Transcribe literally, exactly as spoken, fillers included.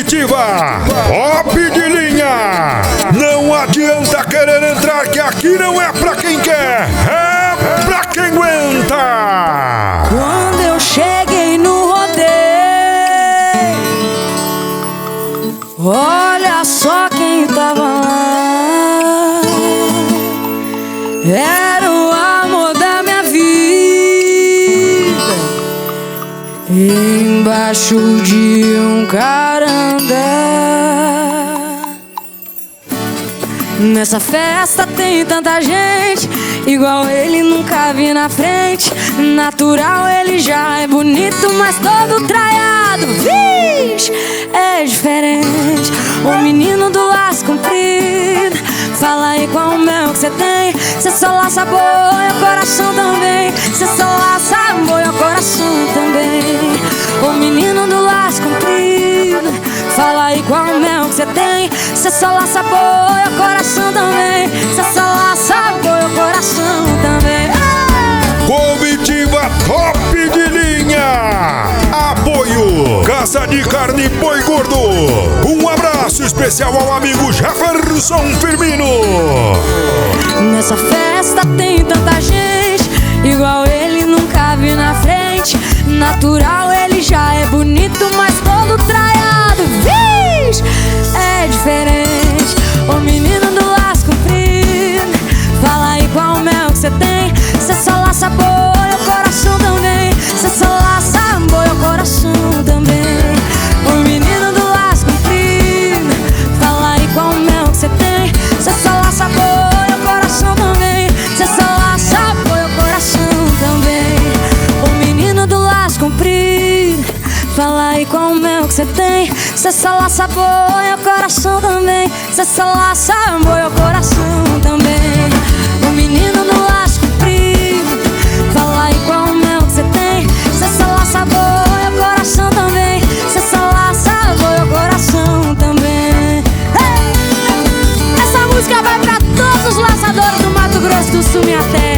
Comitiva top de linha. Não adianta querer entrar, que aqui não é pra quem quer, é pra quem aguenta. Quando eu cheguei no rodeio, olha só quem tava lá. Era o amor da minha vida, embaixo de um carandá. Nessa festa tem tanta gente, igual ele nunca vi na frente. Natural ele já é bonito, mas todo traiado, vixe, é diferente. O menino do laço comprido, fala aí qual o mel que cê tem. Cê só laça boia, o coração também. Cê só laça boia, o coração também. O menino do laço comprido, fala aí qual o mel que cê tem. Cê só laça boia, o coração também. Cê só laça boia, o coração também. Comitiva top de linha. Apoio Casa de Carne Boi Gordo. Um abraço especial ao amigo Jefferson Firmino. Nessa festa tem tanta gente, igual ele nunca vi na frente. Natural ele já é bonito, mas todo traiado, vixe, é diferente. O menino do laço comprido, fala aí qual o mel que cê tem. Cê só laça boia, o coração também. Cê só laça boia, o coração também. O menino do laço comprido, fala aí qual o mel que cê tem. Cê só laça boia, o coração também. Cê só laça boia, o coração também. O menino do laço comprido, fala aí qual o mel que cê tem. Cê só laça boia, o coração também. Cê só laça boia, o coração também. O menino do laço comprido, fala aí qual o mel que cê tem. Cê só laça boia, o coração também. Cê só laça boia, o coração também. Hey! Essa música vai pra todos os laçadores do Mato Grosso do Sul, minha terra.